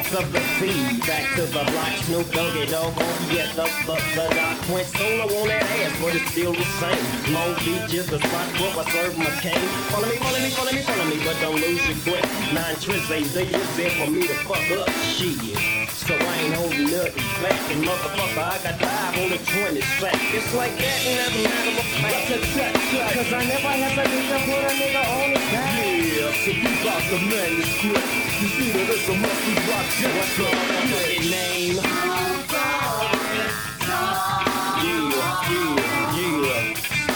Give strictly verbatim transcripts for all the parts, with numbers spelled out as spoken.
roots of the sea. Back to the block, Snoop Doggy Dogg, oh yes, the, the, the doc went solo on that ass, but it's still the same. Long Beach is the spot where I serve my cane. Follow me, follow me, follow me, follow me, but don't lose your grip. Nine trips ain't there, it's there for me to fuck up shit. So I ain't holding nothing back, and motherfucker, I got five on the twenty sack. It's like that, and that's a matter of fact. Cause I never have to need to put a nigga on his back. Yeah, so you got the manuscript. You see that it's a musty rock. What's the motherfucking name? Yeah, yeah, yeah.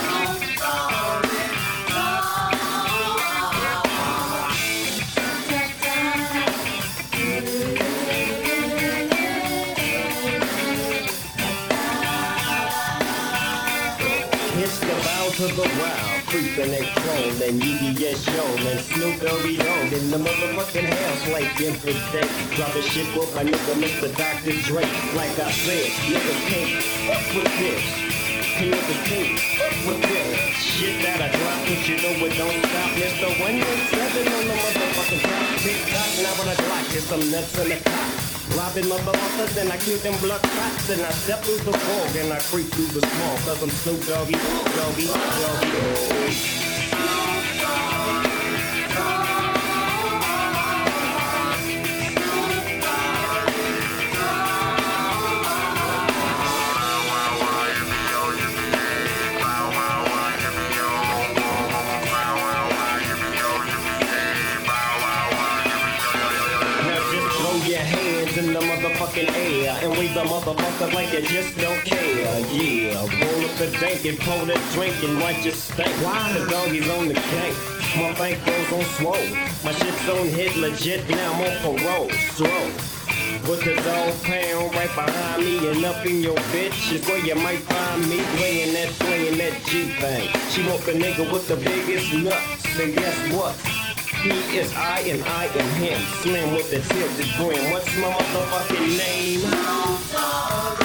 It's the bow to the wild, creeping and crawling, U D S show, and Snoop Doggy Dogg in the motherfucking house like every day. Dropping shit with my nigga Mister Doctor Dre. Like I said, niggas can't fuck with this. Niggas can't fuck with this. Shit that I drop, but you know it don't stop. Mister one one seven on the motherfucking top. Big top, now when I glock, there's some nuts in the top. Robbing motherfuckers, and I kill them blood clots, and I step through the fog, and I creep through the small, cause I'm Snoop Doggy, Doggy, Doggy. Your hands in the motherfucking air and wave the motherfucker like you just don't care. Yeah, roll up the dank and pour that drink and watch it stink. Why? The doggy's on the cake. My bank goes on swole. My shit's on hit legit, now I'm on parole. Stroll. With the dog pound right behind me and up in your bitch is where you might find me playing that, playing that G-thing. She want the nigga with the biggest nuts. And guess what? He is I and I am him. Slim with the tilted brim. What's my motherfucking name?